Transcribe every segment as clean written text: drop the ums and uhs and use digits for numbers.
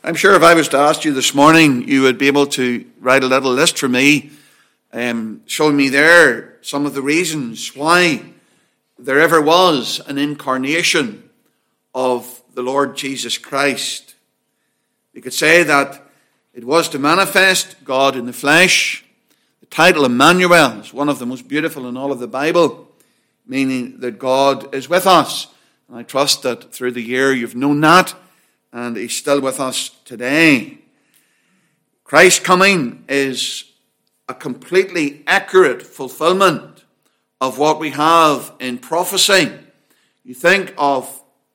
I'm sure if I was to ask you this morning, you would be able to write a little list for me, showing me there some of the reasons why there ever was an incarnation of the Lord Jesus Christ. You could say that it was to manifest God in the flesh. The title Emmanuel is one of the most beautiful in all of the Bible, meaning that God is with us. And I trust that through the year you've known that, and he's still with us today. Christ's coming is a completely accurate fulfillment of what we have in prophecy. You think of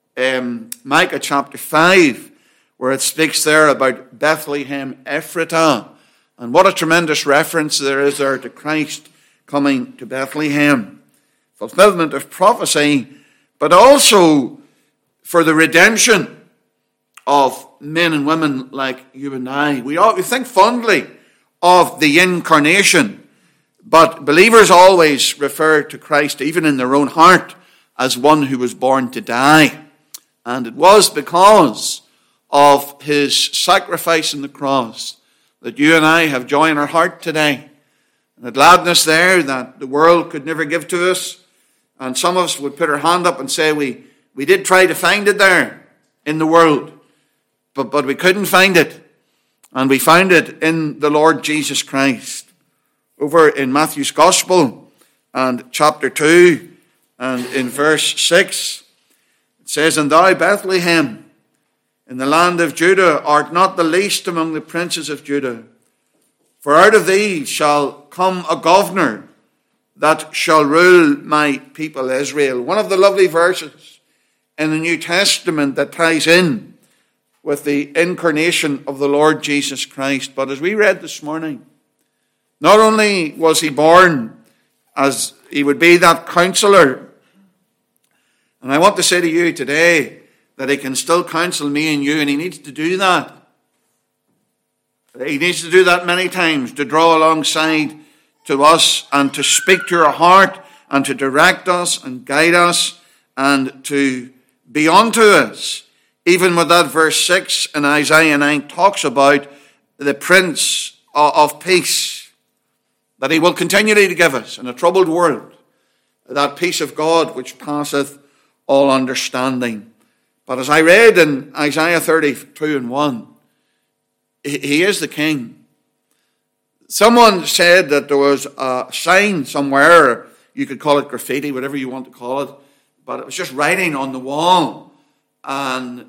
Micah chapter 5, where it speaks there about Bethlehem Ephratah, and what a tremendous reference there is there to Christ coming to Bethlehem. Fulfillment of prophecy, but also for the redemption of men and women like you and I. We think fondly of the incarnation, but believers always refer to Christ, even in their own heart, as one who was born to die. And it was because of his sacrifice on the cross that you and I have joy in our heart today. And the gladness there that the world could never give to us. And some of us would put our hand up and say, we did try to find it there in the world, but we couldn't find it. And we found it in the Lord Jesus Christ. Over in Matthew's Gospel and chapter 2 and in verse 6, it says, "And thou, Bethlehem, in the land of Judah, art not the least among the princes of Judah. For out of thee shall come a governor that shall rule my people Israel." One of the lovely verses in the New Testament that ties in with the incarnation of the Lord Jesus Christ. But as we read this morning, not only was he born as he would be that counselor, and I want to say to you today that he can still counsel me and you, and he needs to do that. He needs to do that many times, to draw alongside to us and to speak to our heart and to direct us and guide us and to be unto us. Even with that verse 6 in Isaiah 9 talks about the Prince of Peace, that he will continually to give us in a troubled world that peace of God which passeth all understanding. But as I read in Isaiah 32 and 1, he is the King. Someone said that there was a sign somewhere, you could call it graffiti, whatever you want to call it, but it was just writing on the wall. And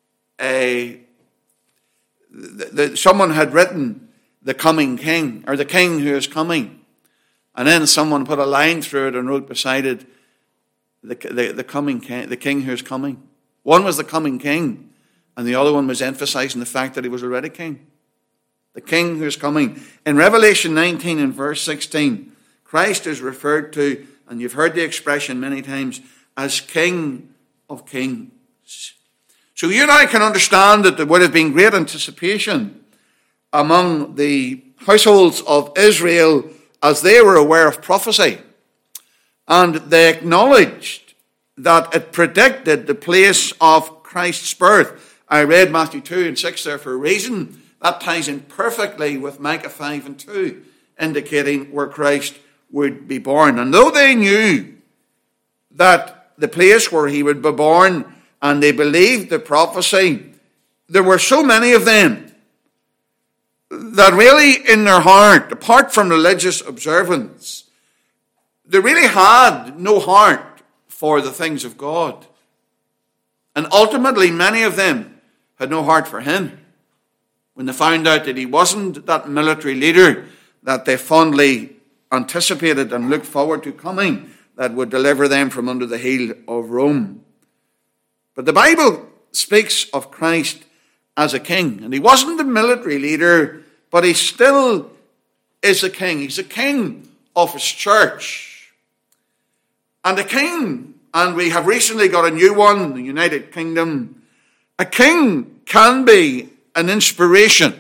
someone had written the coming king, or the king who is coming. And then someone put a line through it and wrote beside it, the coming king, the king who is coming. One was the coming king, and the other one was emphasizing the fact that he was already king. The king who is coming. In Revelation 19 and verse 16, Christ is referred to, and you've heard the expression many times, as King of Kings. So you and I can understand that there would have been great anticipation among the households of Israel as they were aware of prophecy. And they acknowledged that it predicted the place of Christ's birth. I read Matthew 2 and 6 there for a reason. That ties in perfectly with Micah 5 and 2, indicating where Christ would be born. And though they knew that the place where he would be born, and they believed the prophecy, there were so many of them that really in their heart, apart from religious observance, they really had no heart for the things of God. And ultimately, many of them had no heart for him. When they found out that he wasn't that military leader that they fondly anticipated and looked forward to coming, that would deliver them from under the heel of Rome. But the Bible speaks of Christ as a king. And he wasn't a military leader, but he still is a king. He's a king of his church. And a king, and we have recently got a new one in the United Kingdom, a king can be an inspiration.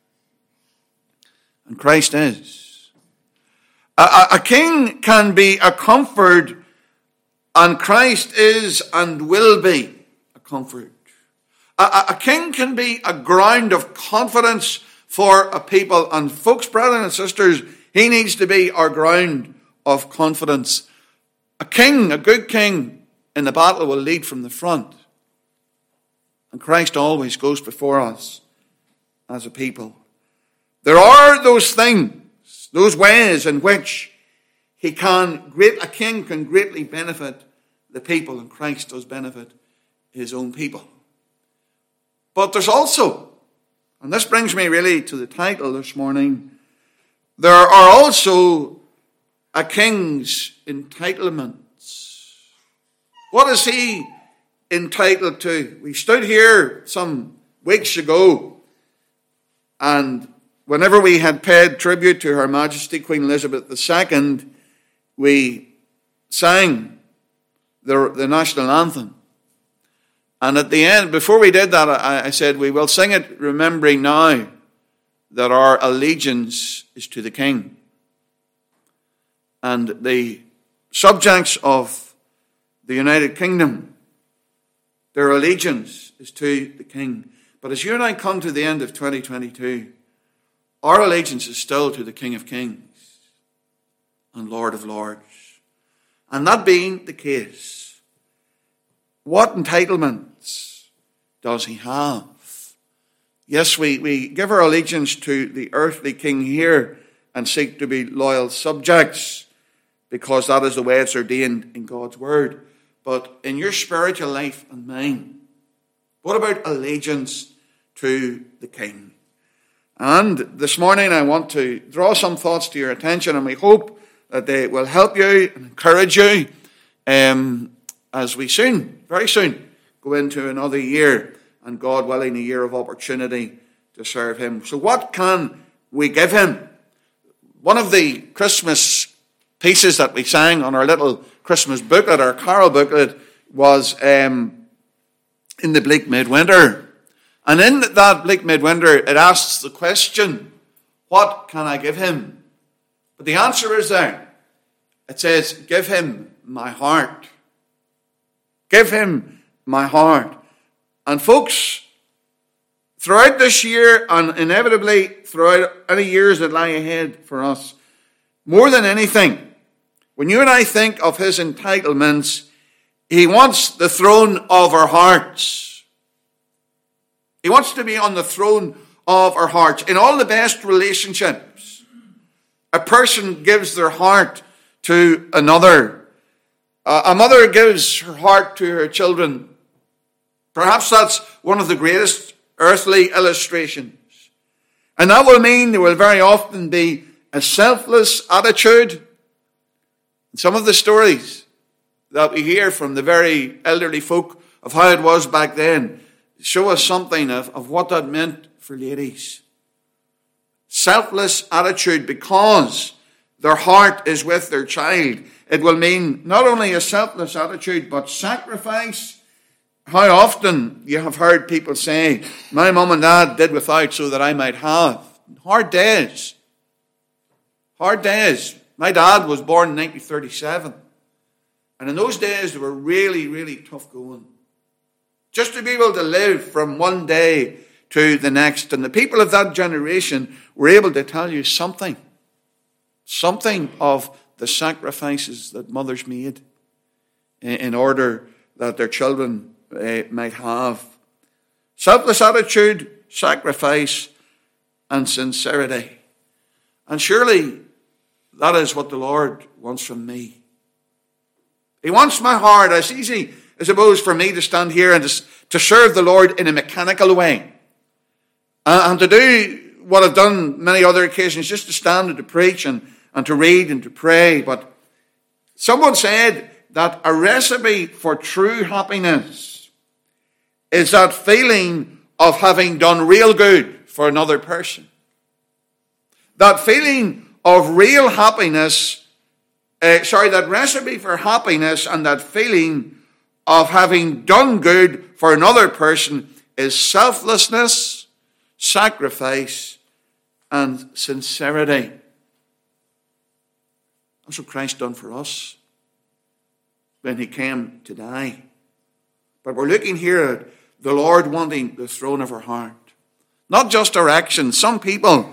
And Christ is. A king can be a comfort, and Christ is and will be a comfort. A king can be a ground of confidence for a people. And folks, brothers and sisters, he needs to be our ground of confidence. A king, a good king in the battle will lead from the front. And Christ always goes before us as a people. There are those things, those ways in which a king can greatly benefit the people, and Christ does benefit his own people. But there's also, and this brings me really to the title this morning, there are also a king's entitlements. What is he entitled to? We stood here some weeks ago, and whenever we had paid tribute to Her Majesty Queen Elizabeth II, we sang the national anthem. And at the end, before we did that, I said, we will sing it remembering now that our allegiance is to the King. And the subjects of the United Kingdom, their allegiance is to the King. But as you and I come to the end of 2022, our allegiance is still to the King of Kings and Lord of Lords. And that being the case, what entitlements does he have? Yes, we give our allegiance to the earthly king here and seek to be loyal subjects because that is the way it's ordained in God's word. But in your spiritual life and mine, what about allegiance to the king? And this morning I want to draw some thoughts to your attention, and we hope that they will help you and encourage you as we very soon, go into another year, and God willing, a year of opportunity to serve him. So what can we give him? One of the Christmas pieces that we sang on our little Christmas booklet, our carol booklet, was in the bleak midwinter. And in that bleak midwinter, it asks the question, what can I give him? But the answer is there. It says, give him my heart. Give him my heart. And folks, throughout this year, and inevitably throughout any years that lie ahead for us, more than anything, when you and I think of his entitlements, he wants the throne of our hearts. He wants to be on the throne of our hearts. In all the best relationships, a person gives their heart to another. A mother gives her heart to her children. Perhaps that's one of the greatest earthly illustrations. And that will mean there will very often be a selfless attitude. Some of the stories that we hear from the very elderly folk of how it was back then show us something of what that meant for ladies. Selfless attitude because their heart is with their child. It will mean not only a selfless attitude, but sacrifice. How often you have heard people say, my mum and dad did without so that I might have. Hard days. Hard days. My dad was born in 1937. And in those days, they were really, really tough going. Just to be able to live from one day to the next. And the people of that generation were able to tell you something of the sacrifices that mothers made in order that their children might have. Selfless attitude, sacrifice, and sincerity. And surely that is what the Lord wants from me. He wants my heart. It's easy, I suppose, for me to stand here and to serve the Lord in a mechanical way. And to do what I've done many other occasions, just to stand and to preach and to read and to pray. But someone said that a recipe for true happiness is that feeling of having done real good for another person. That feeling of real happiness, that recipe for happiness and that feeling of having done good for another person is selflessness, sacrifice, and sincerity. That's what Christ done for us when he came to die. But we're looking here at the Lord wanting the throne of our heart. Not just our actions. Some people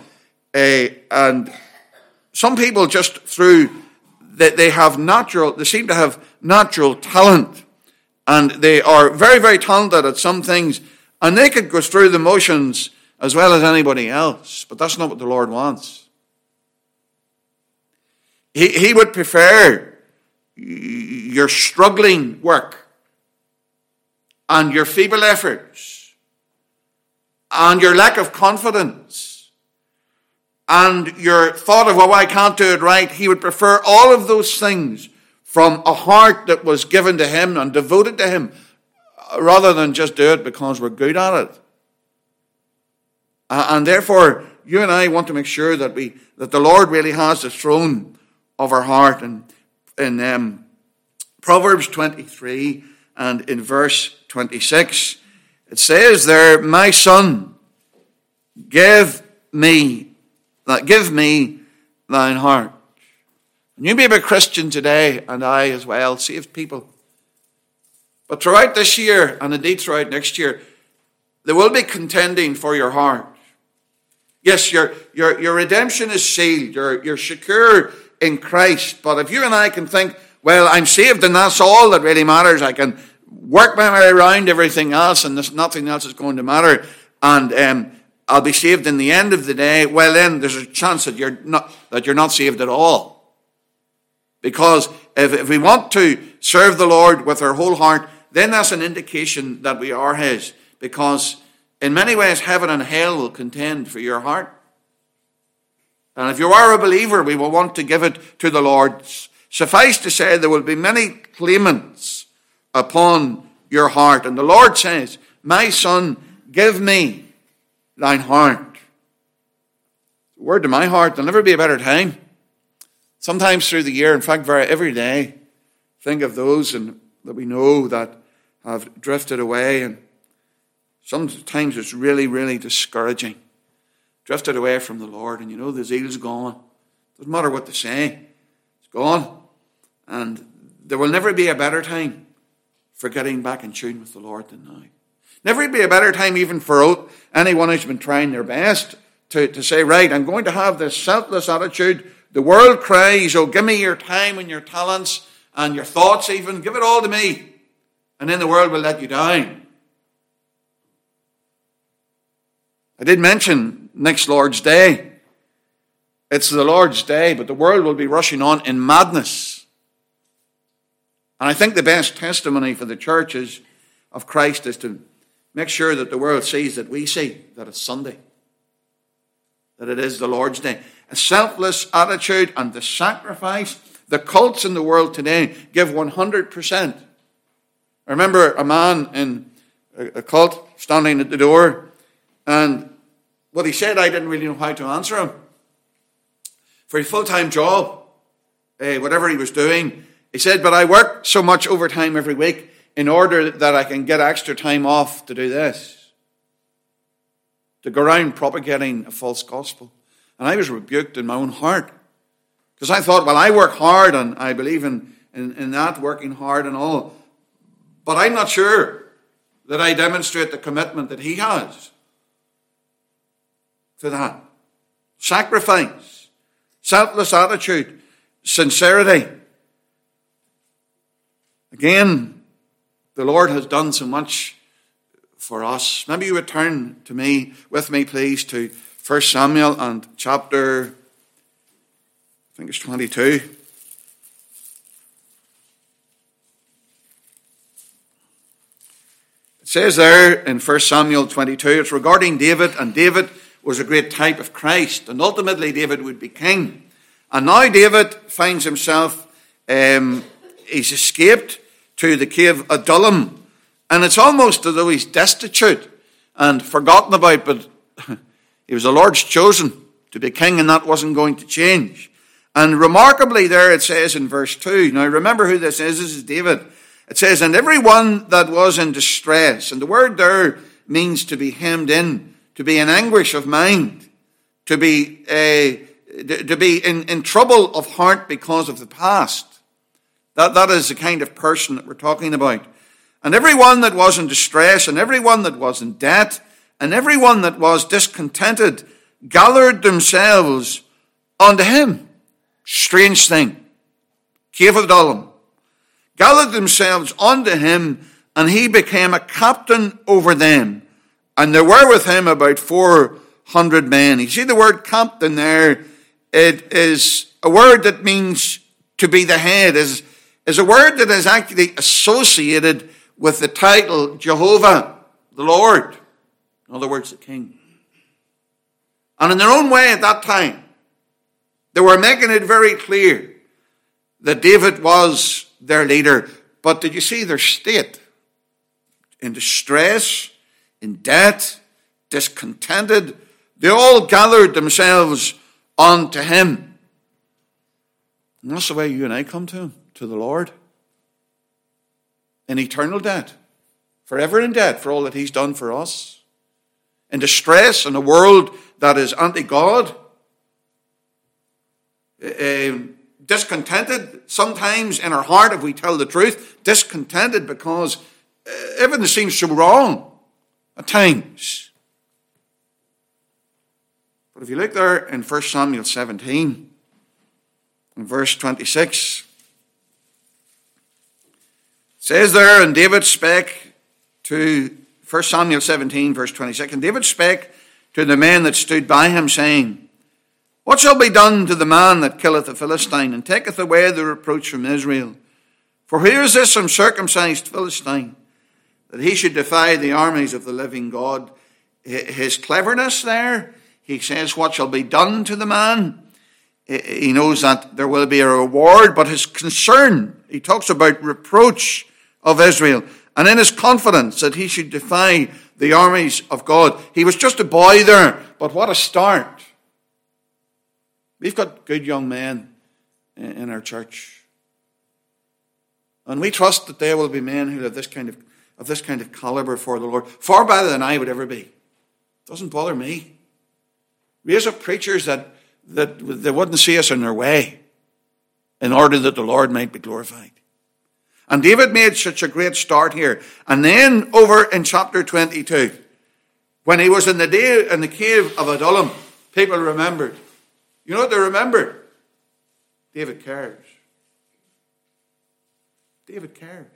just through that they seem to have natural talent, and they are very, very talented at some things, and they could go through the motions as well as anybody else. But that's not what the Lord wants. He would prefer your struggling work and your feeble efforts and your lack of confidence and your thought of, I can't do it right. He would prefer all of those things from a heart that was given to him and devoted to him, rather than just do it because we're good at it. And therefore, you and I want to make sure that the Lord really has the throne of our heart. And in Proverbs 23 and in verse 26, it says there, my son, give me thine heart. And you may be a Christian today, and I as well, saved people. But throughout this year, and indeed throughout next year, there will be contending for your heart. Yes, your redemption is sealed. You're secure in Christ. But if you and I can think, well, I'm saved and that's all that really matters, I can work my way around everything else and nothing else is going to matter, and I'll be saved in the end of the day, well then there's a chance that you're not saved at all. Because if we want to serve the Lord with our whole heart, then that's an indication that we are his. Because in many ways, heaven and hell will contend for your heart. And if you are a believer, we will want to give it to the Lord. Suffice to say, there will be many claimants upon your heart. And the Lord says, my son, give me thine heart. Word to my heart, there'll never be a better time. Sometimes through the year, in fact, every day, think of those that we know that have drifted away. And sometimes it's really, really discouraging. Drifted away from the Lord, and the zeal's gone. Doesn't matter what they say. It's gone. And there will never be a better time for getting back in tune with the Lord than now. Never be a better time even for anyone who's been trying their best to say, right, I'm going to have this selfless attitude. The world cries, oh, give me your time and your talents and your thoughts even. Give it all to me. And then the world will let you down. I did mention next Lord's Day. It's the Lord's Day, but the world will be rushing on in madness. And I think the best testimony for the church of Christ is to make sure that the world sees that we see that it's Sunday, that it is the Lord's Day. A selfless attitude and the sacrifice. The cults in the world today give 100%. I remember a man in a cult standing at the door, and what he said, I didn't really know how to answer him. For a full-time job, whatever he was doing, he said, but I work so much overtime every week in order that I can get extra time off to do this. To go around propagating a false gospel. And I was rebuked in my own heart. Because I thought, well, I work hard and I believe in that, working hard and all. But I'm not sure that I demonstrate the commitment that he has to that. Sacrifice, selfless attitude, sincerity. Again, the Lord has done so much for us. Maybe you would turn with me, please, to 1 Samuel and chapter, I think it's 22. It says there in 1 Samuel 22, it's regarding David, and David was a great type of Christ, and ultimately David would be king. And now David finds himself, he's escaped to the cave Adullam, and it's almost as though he's destitute and forgotten about, but he was the Lord's chosen to be king, and that wasn't going to change. And remarkably there it says in verse 2, now remember who this is David. It says, and everyone that was in distress, and the word there means to be hemmed in, to be in anguish of mind, to be in trouble of heart because of the past. That is the kind of person that we're talking about. And everyone that was in distress, and everyone that was in debt, and everyone that was discontented, gathered themselves unto him. Strange thing. Cave of Adullam. Gathered themselves unto him, and he became a captain over them. And there were with him about 400 men. You see the word captain there? It is a word that means to be the head. Is a word that is actually associated with the title Jehovah, the Lord. In other words, the King. And in their own way at that time, they were making it very clear that David was their leader. But did you see their state? In distress, in debt, discontented. They all gathered themselves unto him. And that's the way you and I come to him, to the Lord. In eternal debt. Forever in debt for all that he's done for us. In distress in a world that is anti-God. Discontented sometimes in our heart, if we tell the truth. Discontented because everything seems so wrong at times. But if you look there in 1 Samuel 17, in verse 26, it says there, and David spake to 1 Samuel 17, verse 26, and David spake to the men that stood by him, saying, what shall be done to the man that killeth the Philistine, and taketh away the reproach from Israel? For who is this uncircumcised Philistine, that he should defy the armies of the living God? His cleverness there, he says, what shall be done to the man? He knows that there will be a reward, but his concern, he talks about reproach of Israel, and in his confidence that he should defy the armies of God. He was just a boy there, but what a start. We've got good young men in our church. And we trust that they will be men who have this kind of caliber for the Lord, far better than I would ever be. It doesn't bother me. Raise up preachers that they wouldn't see us in their way in order that the Lord might be glorified. And David made such a great start here. And then over in chapter 22, when he was in the cave of Adullam, people remembered. You know what they remembered? David cares. David cares.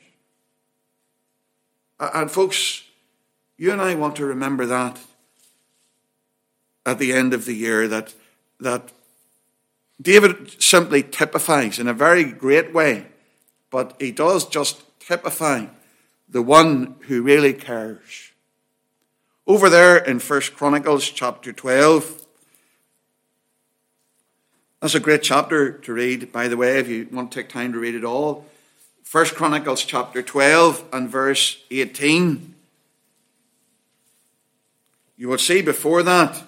And folks, you and I want to remember that at the end of the year, that David simply typifies in a very great way, but he does just typify the one who really cares. Over there in 1 Chronicles chapter 12, that's a great chapter to read, by the way, if you want to take time to read it all. 1 Chronicles chapter 12 and verse 18. You will see before that,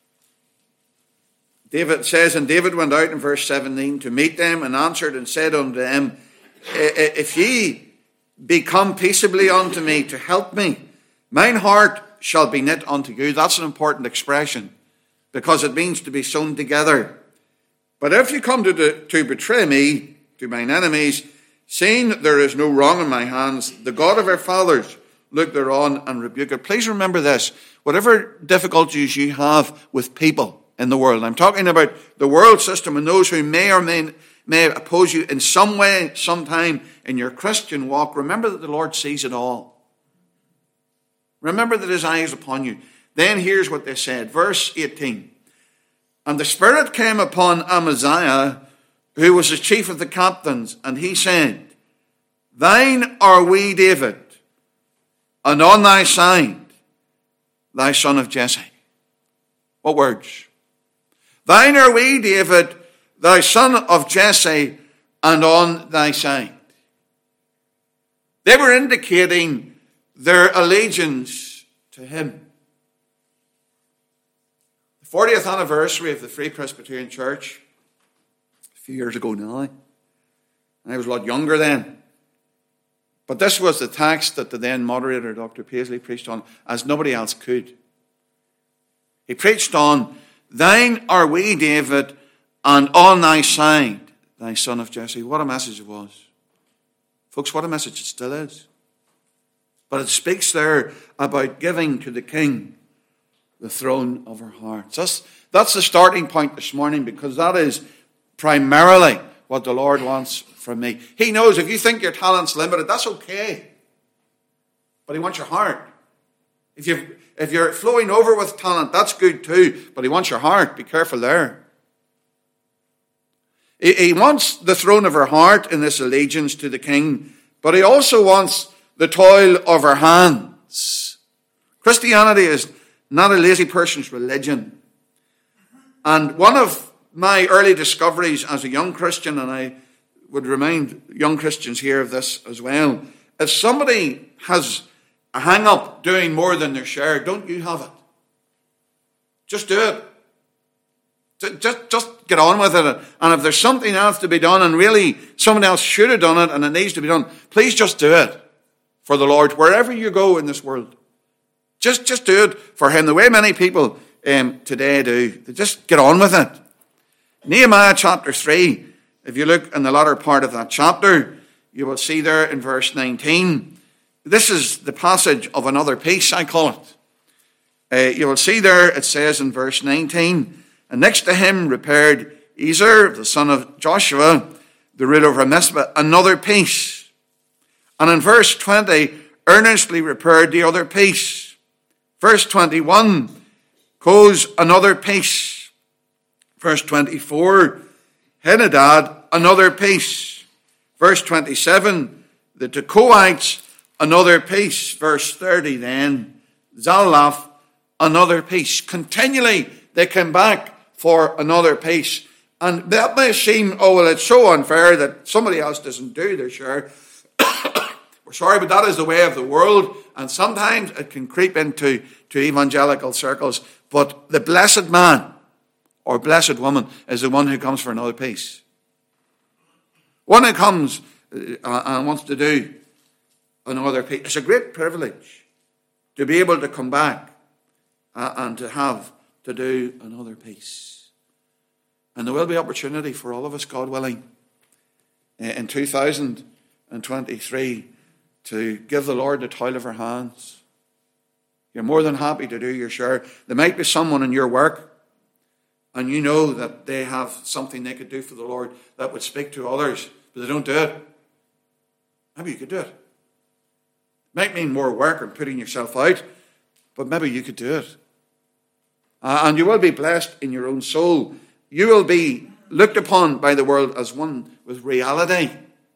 David says, and David went out in verse 17 to meet them, and answered and said unto them, if ye be come peaceably unto me to help me, mine heart shall be knit unto you. That's an important expression, because it means to be sewn together. But if you come to betray me to mine enemies, seeing there is no wrong in my hands, the God of our fathers look thereon and rebuke it. Please remember this. Whatever difficulties you have with people in the world, I'm talking about the world system and those who may or may oppose you in some way, sometime in your Christian walk, remember that the Lord sees it all. Remember that his eye is upon you. Then here's what they said. Verse 18. And the Spirit came upon Amaziah, who was the chief of the captains, and he said, thine are we, David, and on thy side, thy son of Jesse. What words? Thine are we, David, thy son of Jesse, and on thy side. They were indicating their allegiance to him. 40th anniversary of the Free Presbyterian Church, a few years ago now. I was a lot younger then. But this was the text that the then moderator, Dr. Paisley, preached on, as nobody else could. He preached on, thine are we, David, and on thy side, thy son of Jesse. What a message it was. Folks, what a message it still is. But it speaks there about giving to the king the throne of our hearts. That's the starting point this morning, because that is primarily what the Lord wants from me. He knows if you think your talent's limited, that's okay. But he wants your heart. If you're flowing over with talent, that's good too. But he wants your heart. Be careful there. He wants the throne of our heart in this allegiance to the king. But he also wants the toil of our hands. Christianity is not a lazy person's religion. And one of my early discoveries as a young Christian, and I would remind young Christians here of this as well, if somebody has a hang-up doing more than their share, don't you have it. Just do it. Just get on with it. And if there's something else to be done, and really someone else should have done it and it needs to be done, please just do it for the Lord, wherever you go in this world. Just do it for him, the way many people today do. They just get on with it. Nehemiah chapter 3, if you look in the latter part of that chapter, you will see there in verse 19, this is the passage of another peace, I call it. You will see there, it says in verse 19, and next to him repaired Ezer, the son of Joshua, the ruler of Mizpah, another piece. And in verse 20, earnestly repaired the other piece. Verse 21 goes another piece. Verse 24, Henadad, another piece. Verse 27, the Tekoites, another piece. Verse 30 then, Zalaph, another piece. Continually they came back for another piece. And that may seem, oh, well, it's so unfair that somebody else doesn't do their share. We're sorry, but that is the way of the world. And sometimes it can creep into evangelical circles. But the blessed man or blessed woman is the one who comes for another piece. One who comes and wants to do another piece. It's a great privilege to be able to come back and to have to do another piece. And there will be opportunity for all of us, God willing, in 2023 to give the Lord the toil of our hands. You're more than happy to do your share. There might be someone in your work, and you know that they have something they could do for the Lord that would speak to others, but they don't do it. Maybe you could do it. It might mean more work and putting yourself out, but maybe you could do it. And you will be blessed in your own soul. You will be looked upon by the world as one with reality.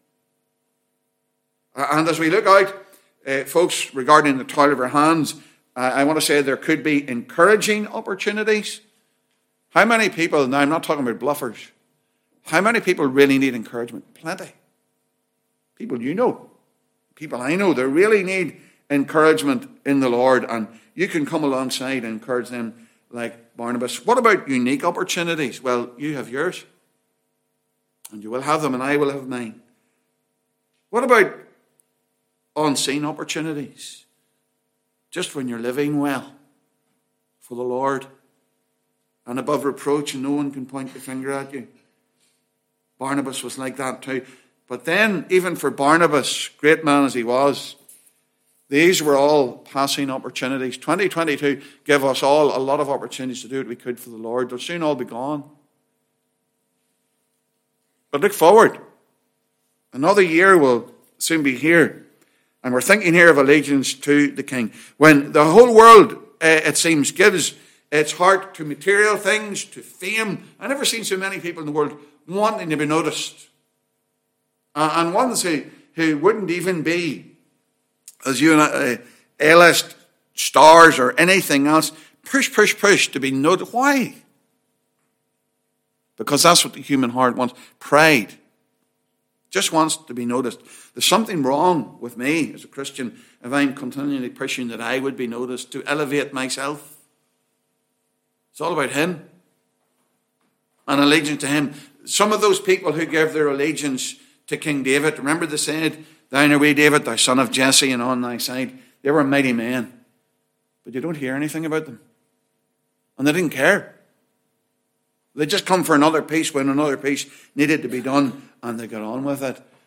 And as we look out, folks, regarding the toil of our hands, I want to say there could be encouraging opportunities. How many people, now I'm not talking about bluffers, how many people really need encouragement? Plenty. People you know, people I know, they really need encouragement in the Lord, and you can come alongside and encourage them like Barnabas. What about unique opportunities? Well, you have yours, and you will have them, and I will have mine. What about unseen opportunities? Just when you're living well for the Lord and above reproach and no one can point the finger at you. Barnabas was like that too. But then, even for Barnabas, great man as he was, these were all passing opportunities. 2022 gave us all a lot of opportunities to do what we could for the Lord. They'll soon all be gone. But look forward. Another year will soon be here. And we're thinking here of allegiance to the King. When the whole world, it seems, gives its heart to material things, to fame. I've never seen so many people in the world wanting to be noticed. And ones who wouldn't even be, as you and A-list stars or anything else, push to be noticed. Why? Because that's what the human heart wants. Pride. Just wants to be noticed. There's something wrong with me as a Christian if I'm continually pushing that I would be noticed, to elevate myself. It's all about him and allegiance to him. Some of those people who gave their allegiance to King David, remember they said, "Thine away, David, thou son of Jesse, and on thy side." They were mighty men. But you don't hear anything about them. And they didn't care. They just come for another piece when another piece needed to be done, and they got on with it.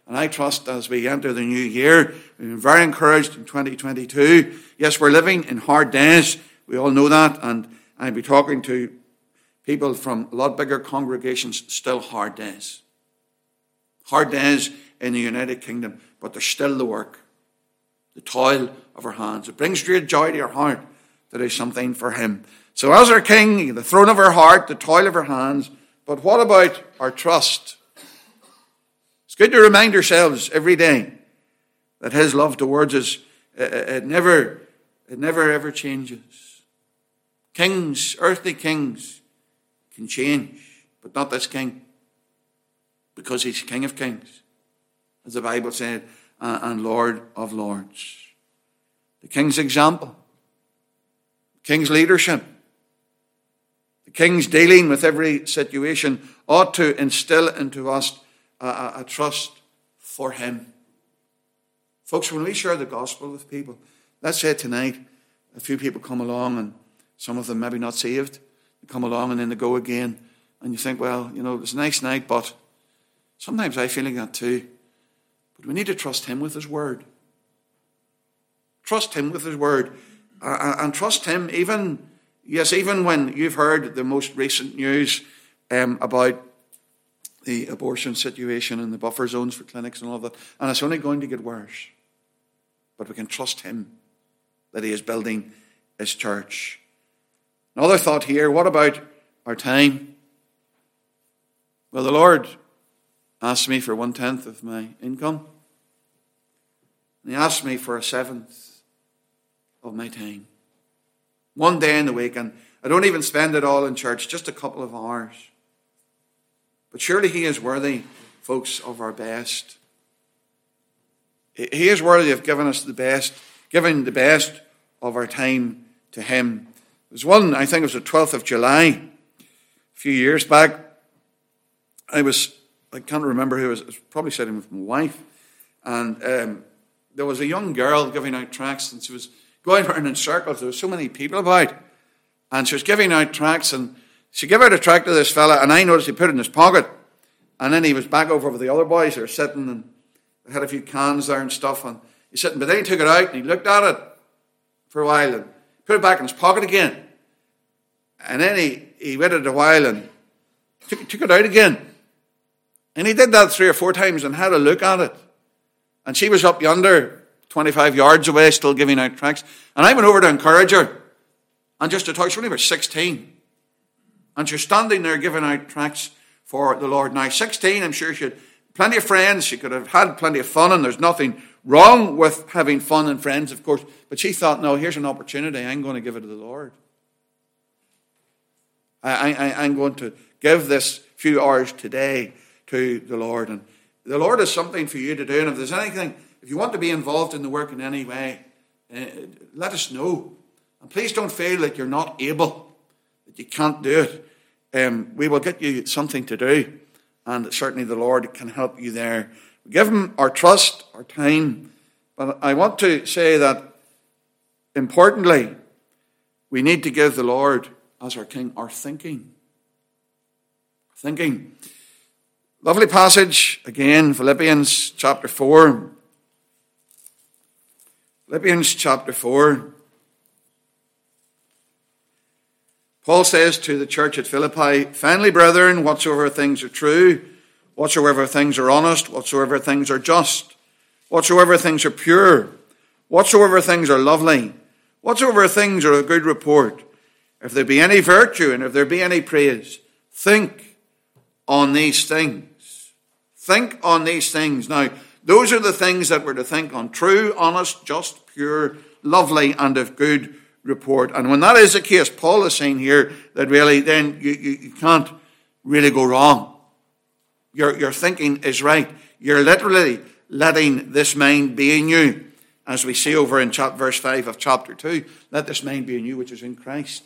And I trust as we enter the new year, we've been very encouraged in 2022. Yes, we're living in hard days. We all know that. And I'll be talking to people from a lot bigger congregations, still hard days. Hard days in the United Kingdom, but there's still the work, the toil of our hands. It brings great joy to our heart to do something for him. So as our King, the throne of our heart, the toil of our hands, but what about our trust? It's good to remind ourselves every day that his love towards us, it never ever changes. Kings, earthly kings, can change, but not this king, because he's King of kings, as the Bible said, and Lord of lords. The king's example, the king's leadership, the king's dealing with every situation ought to instill into us a trust for him. Folks, when we share the gospel with people, let's say tonight a few people come along and some of them maybe not saved, they come along and then they go again, and you think, well, you know, it was a nice night, but sometimes I feel like that too. But we need to trust him with his word. Trust him with his word. And trust him even when you've heard the most recent news about the abortion situation and the buffer zones for clinics and all of that. And it's only going to get worse. But we can trust him that he is building his church. Another thought here, what about our time? Well, the Lord asked me for 1/10 of my income. And he asked me for 1/7 of my time. One day in the week, and I don't even spend it all in church, just a couple of hours. But surely he is worthy, folks, of our best. He is worthy of giving us the best, giving the best of our time to him. There was one, I think it was the 12th of July, a few years back. I can't remember who it was. I was probably sitting with my wife. And there was a young girl giving out tracts, and she was going around in circles. There were so many people about. And she was giving out tracts, and she gave out a tract to this fella, and I noticed he put it in his pocket. And then he was back over with the other boys who were sitting, and they had a few cans there and stuff. And he's sitting, but then he took it out, and he looked at it for a while, and put it back in his pocket again. And then he waited a while, and took it out again. And he did that 3 or 4 times and had a look at it. And she was up yonder, 25 yards away, still giving out tracts. And I went over to encourage her. And just to talk, she was only about 16. And she's standing there giving out tracts for the Lord. Now, 16, I'm sure she had plenty of friends. She could have had plenty of fun, and there's nothing wrong with having fun and friends, of course. But she thought, no, here's an opportunity. I'm going to give it to the Lord. I'm going to give this few hours today to the Lord. And the Lord is something for you to do. And if there's anything, if you want to be involved in the work in any way, let us know. And please don't feel that you're not able, that you can't do it. We will get you something to do. And certainly the Lord can help you there. We give him our trust, our time. But I want to say that, importantly, we need to give the Lord, as our King, our thinking. Thinking. Lovely passage, again, Philippians chapter 4. Philippians chapter 4. Paul says to the church at Philippi, finally, brethren, whatsoever things are true, whatsoever things are honest, whatsoever things are just, whatsoever things are pure, whatsoever things are lovely, whatsoever things are of good report, if there be any virtue and if there be any praise, think on these things. Think on these things. Now, those are the things that we're to think on. True, honest, just, pure, lovely, and of good report. And when that is the case, Paul is saying here that really then you can't really go wrong. Your thinking is right. You're literally letting this mind be in you. As we see over in verse 5 of chapter 2, let this mind be in you which is in Christ.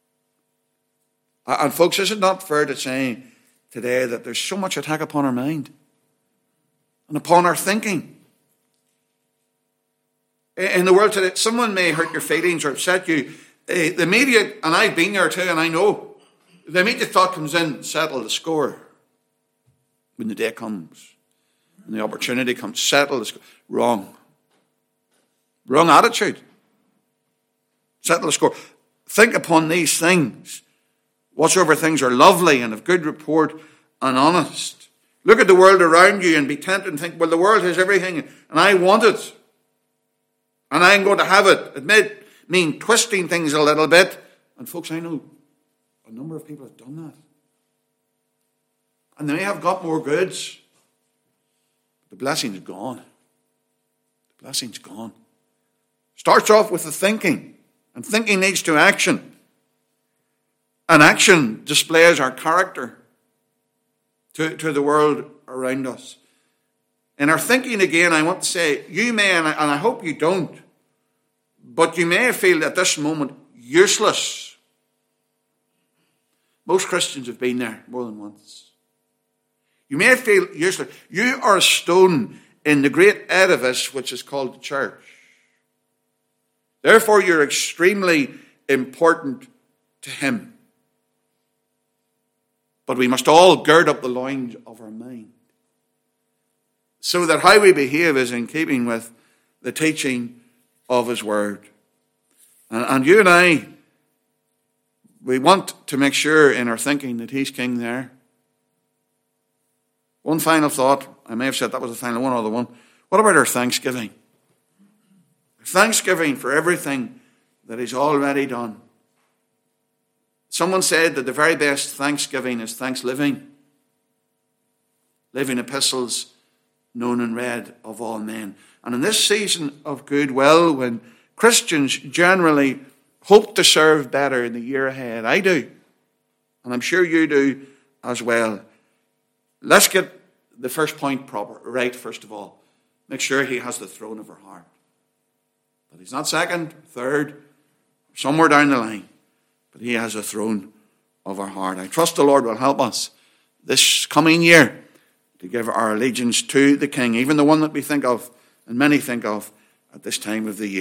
And folks, is it not fair to say today that there's so much attack upon our mind and upon our thinking? In the world today, someone may hurt your feelings or upset you. The immediate, and I've been there too, and I know, the immediate thought comes in, settle the score when the day comes. And the opportunity comes, settle the score. Wrong. Wrong attitude. Settle the score. Think upon these things. Whatsoever things are lovely and of good report and honest. Look at the world around you and be tempted and think, well, the world has everything and I want it. And I'm going to have it. It may mean twisting things a little bit. And folks, I know a number of people have done that. And they may have got more goods. The blessing's gone. The blessing's gone. Starts off with the thinking. And thinking leads to action. And action displays our character to the world around us. In our thinking again, I want to say, you may, and I hope you don't, but you may feel at this moment useless. Most Christians have been there more than once. You may feel useless. You are a stone in the great edifice which is called the church. Therefore, you're extremely important to him. But we must all gird up the loins of our mind, so that how we behave is in keeping with the teaching of his word. And you and I, we want to make sure in our thinking that he's king there. One final thought. I may have said that was the final one, other one. What about our thanksgiving? Thanksgiving for everything that he's already done. Someone said that the very best thanksgiving is thanks-living. Living epistles known and read of all men. And in this season of goodwill, when Christians generally hope to serve better in the year ahead, I do, and I'm sure you do as well. Let's get the first point right, first of all. Make sure he has the throne of our heart. But he's not second, third, somewhere down the line. But he has a throne of our heart. I trust the Lord will help us this coming year to give our allegiance to the King, even the one that we think of, and many think of, at this time of the year.